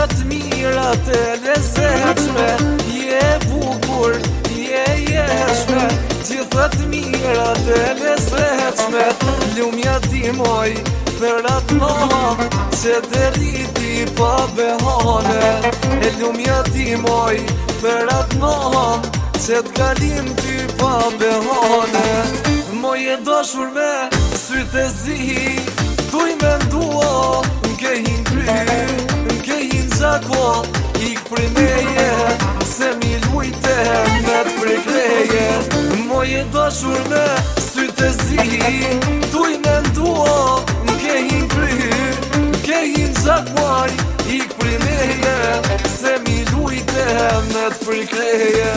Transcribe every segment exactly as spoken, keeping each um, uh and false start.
Gjithat mirat e lezetshme, je bukur, je jeshme. Gjithat mirat e lezetshme, lumja ti moj për atë mahë që të rriti pa behane. E lumja ti moj për atë mahë që të kalim ty pa behane. Moj e dashur me sytë e zi, tuj me ndua n'ke hin kry, n'ke hin gjako, ik për meje, se mi lujte me të prekleje. Moj e dashur me sytë e zi, tuj me ndua n'ke hin kry, n'ke hin gjako, ik për meje, se mi lujte me të prekleje.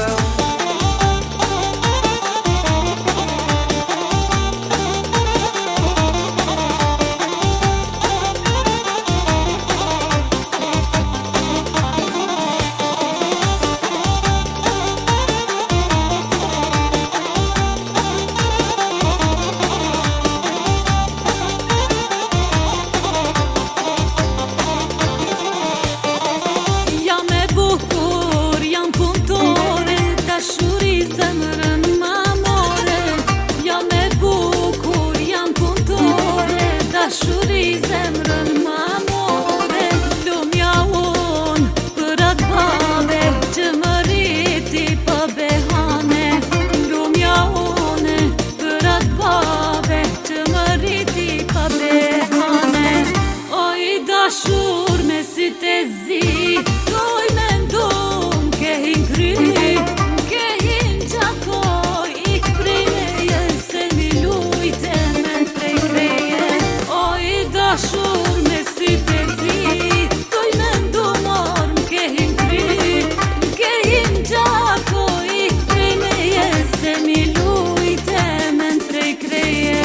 Dashuri zemrën ma more, lumja unë për atë babe që më rriti pa behane. Lumja unë për atë babe që më rriti pa behane. O i dashur me sytë e zi, doj me ndum ke hin kry, ke hin gjakoj, ik primeje se mi lujte me prej kreje. Dashur me sytë e zi, toj me ndumor m'ke hin kry, m'ke hin gjako, ik prej meje, se mi lujte me n'prej kreje.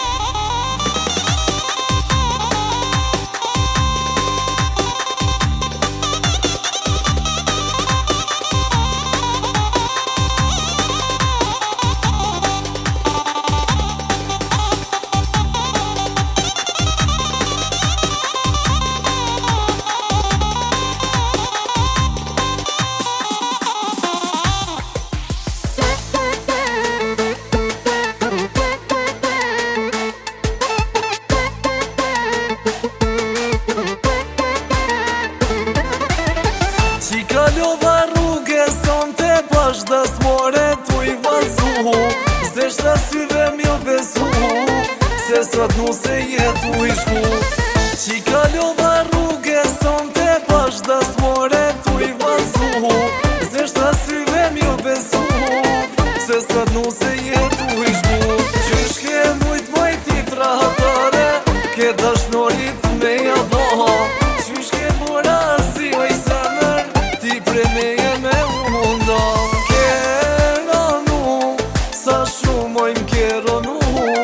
Kalova rrugë son të bash dasmore tu i valzu, zdeshta syve m'jo besu, se sot nu se jetu i shku. Qi kalova rrugë son të bash dasmore tu i valzu, zdeshta syve m'jo besu, se sot nu se jetu i shku. Qysh ke mujt majti trahatare, ke dashnorit me jabaha. Qysh ke mora si oj semër, ti premeje me unda. Ke ranu, sa shumë oj m'ke ranu,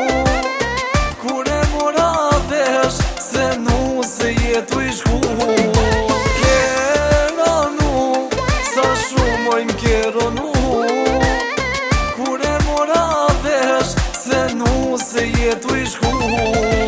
kure mora vesh, se nu se jetu i shku. Ke ranu, sa shumë oj m'ke ranu, kure mora vesh, se nu se jetu i shku.